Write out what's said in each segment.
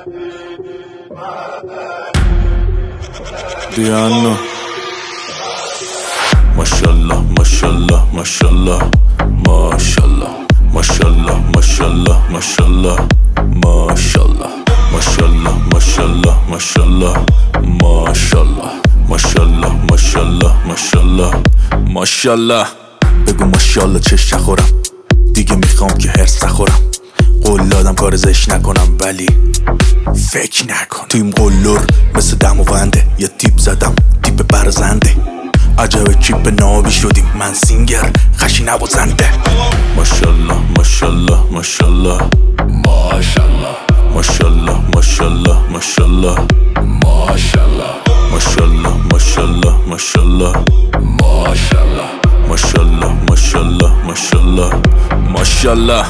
دیانو ماشالله ماشالله ماشالله ماشالله ماشالله ماشالله ماشالله ماشالله ماشالله ماشالله ماشالله ماشالله ماشالله ماشالله ماشالله ماشالله بگو ماشالله چش نخورم دیگه میخوام که هرس نخورم قول دادم کار زش نکنم ولی فکر نکن تویم قلور مثل دم و ونده یه تیپ زدم تیپ برزنده عجب چیپ نابی شدیم من سینگر خشی نبازنده ماشالله ماشالله ماشالله ماشالله ماشالله ماشالله ماشالله ماشالله ماشالله ماشالله ماشالله ماشالله ماشالله ماشالله ماشالله ماشالله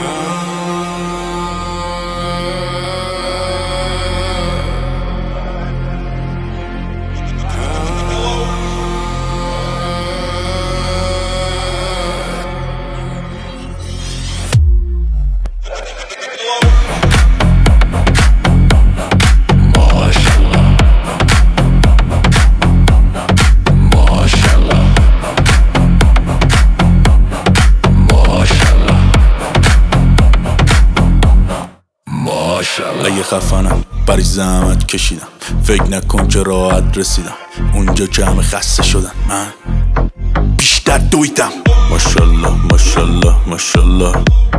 اگه خفنم برای زحمت کشیدم فکر نکن که راحت رسیدم اونجا که همه خسته شدن من بیشتر دویدم ماشالله ماشالله ماشالله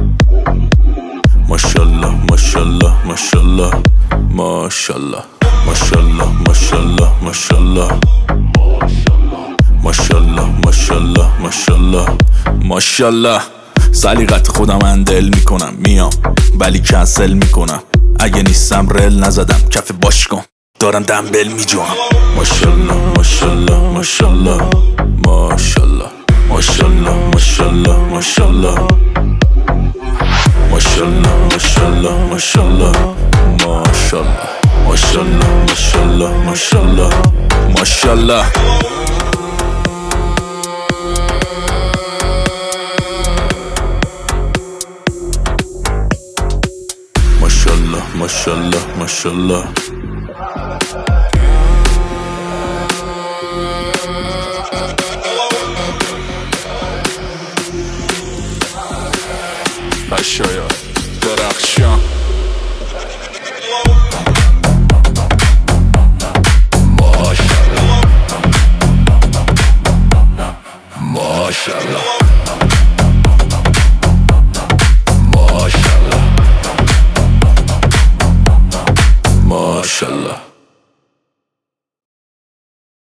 ماشالله ماشالله ماشالله ماشالله ماشالله ماشالله ماشالله ماشالله ماشالله ماشالله ماشالله سلیقت خودم اندل میکنم میام ولی کنسل میکنم اگه نیستم رل نزدم کف باش کن دارم دنبل میجوام ماشالله ماشالله ماشالله ماشالله ماشالله ماشالله ماشالله ماشالله ماشالله ماشالله ماشالله ماشالله ماشالله ماشالله ماشالله ماشالله ماشالله ماشالله درخشان